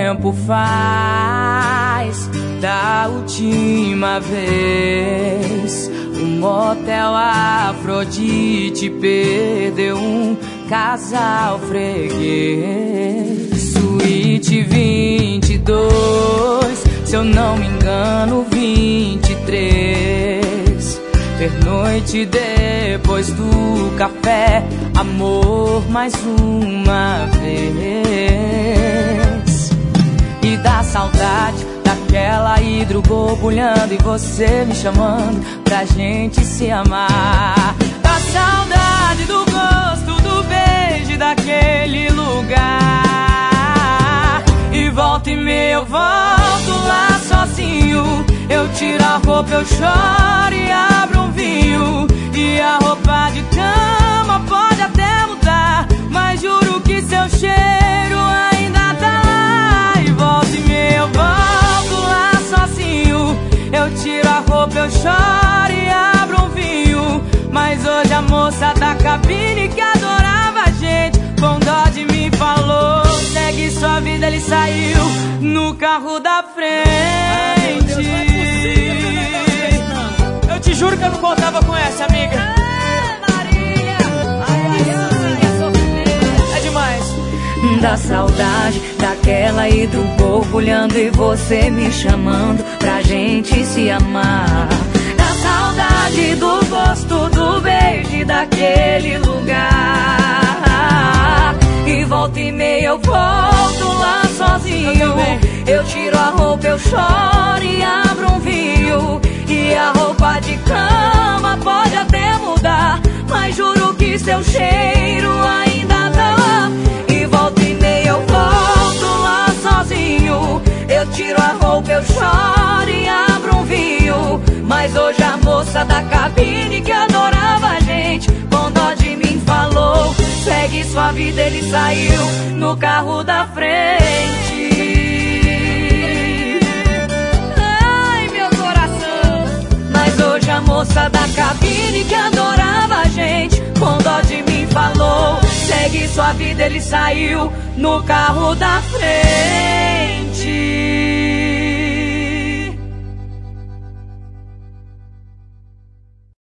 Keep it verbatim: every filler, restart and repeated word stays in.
tempo faz da última vez? O motel Afrodite perdeu um casal freguês. Suíte vinte e dois, se eu não me engano, vinte e três. Pernoite depois do café, amor mais uma vez. E dá saudade daquela hidro borbulhando e você me chamando pra gente se amar. Dá saudade do gosto do beijo daquele lugar. E volta e meia eu volto lá sozinho. Eu tiro a roupa, eu choro e abro um vinho. E a roupa de cama pode até mudar, mas juro que seu cheiro ainda tá lá. E volta e meia eu volto lá sozinho. Eu tiro a roupa, eu choro e abro um vinho. Mas hoje a moça da cabine que adorava a gente, com dó de mim falou: segue sua vida, ele saiu no carro da frente. Eu te juro que eu não contava com essa, amiga. É demais. Da saudade daquela hidro borbulhando e você me chamando pra gente se amar. Da saudade do gosto do beijo daquele lugar. E volta e meia eu volto lá sozinho. Eu tiro a roupa, eu choro e abro um vinho. E a roupa de cama pode até mudar, mas juro que seu cheiro ainda tá lá. E volta e meia eu volto lá sozinho. Eu tiro a roupa, eu choro e abro um vinho. Mas hoje a moça da cabine que adorava a gente, com dó de mim falou: segue sua vida, ele saiu no carro da frente. Hoje a moça da cabine que adorava a gente, com dó de mim falou: segue sua vida, ele saiu no carro da frente.